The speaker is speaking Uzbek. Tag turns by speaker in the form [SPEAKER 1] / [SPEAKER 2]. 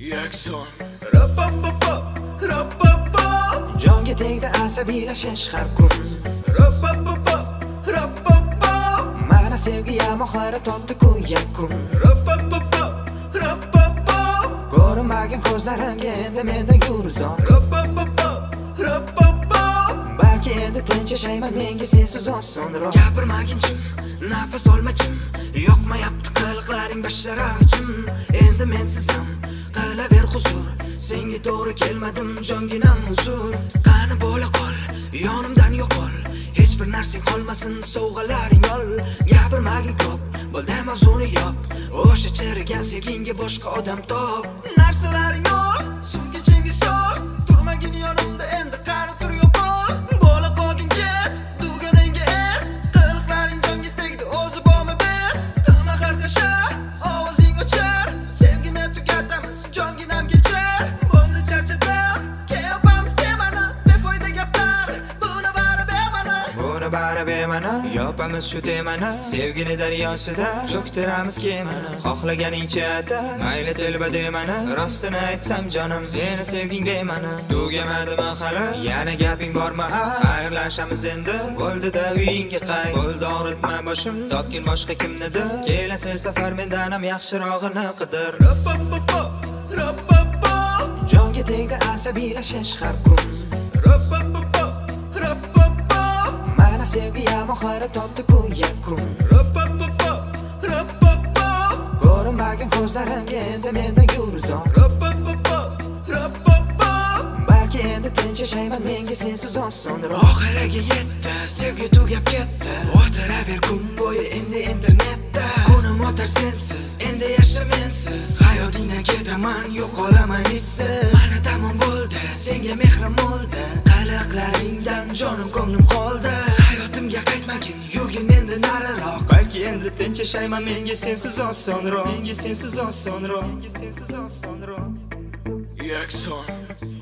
[SPEAKER 1] Yakson
[SPEAKER 2] Jonga tegdi asabiylashish har kun. Mana sevgiga mohara topdi-ku yakun. Ko'rinmagan ko'zlarimga endi mendan yur uzon. Balki endi tinch yashayman menga sensiz osonroq.
[SPEAKER 3] Gapirmaginchim, nafas olmachim, yoqmayapti qiliqlaring basharachim. Endi mensiz ham qilaver huzur, senga to'g'ri kelmadim jonginam huzur. Qani bo'la qol, yonimdan yo'qol, hech bir narsang qolmasin, sovg'alaring ol. Gapirmagin ko'p, bo'ldi mavzuni yop, o'sha chirigan sevgingga boshqa odam top. Narsalaring ol, suvga sol, turmagin yonimda endi qani tur yo'qol. Bo'la qolgin ket, duganingga et, qiliqlaring jonga tegdi o'zi bormi bet. Qilma qarqasha, ovozing o'char, sevgini tugatamiz, jonginam kechar. Bo'ldi charchadim, kelyapmiz temani, befoyda gaplar, buni bari bema'ni.
[SPEAKER 2] Buni bari bema'ni, yopamiz shu temani, sevgini daryosida cho'ktiramiz kemani. Xohlaganingcha ata, mayli telba demani, rostini aytsam jonim, seni sevging bema'ni. Tugamadimi hali, yana gaping bormi? Xayrlashamiz endi, bo'ldi-da uyingga qay. Bo'ldi og'ritma boshim, topgin boshqa kimnidir. Kelasi safar mendan ham yaxshirog'ini qidir. Jonga tegdi asabiylashish har kun. Mana sevgiga mohara topdi-ku yakun. Ko'rinmagan ko'zlarimga endi mendan yur uzon. Balki endi tinch yashayman menga sensiz osonroq.
[SPEAKER 3] Oxiriga yetdi, sevgi tugab ketdi. O'tiraver kun bo'yi endi internetda. Kunim o'tar sensiz, endi yashar mensiz. Hayotingdan ketaman, yo'qolaman izsiz. Mana tamom bo'ldi, senga mehrim bo'ldi. Qiliqlaringdan jonim ko'nglim qoldi. Hayotimga qaytmagin, yurgin endi nariroq.
[SPEAKER 2] Balki endi tinch yashayman menga sensiz osonroq. Menga sensiz osonroq.
[SPEAKER 1] Yakson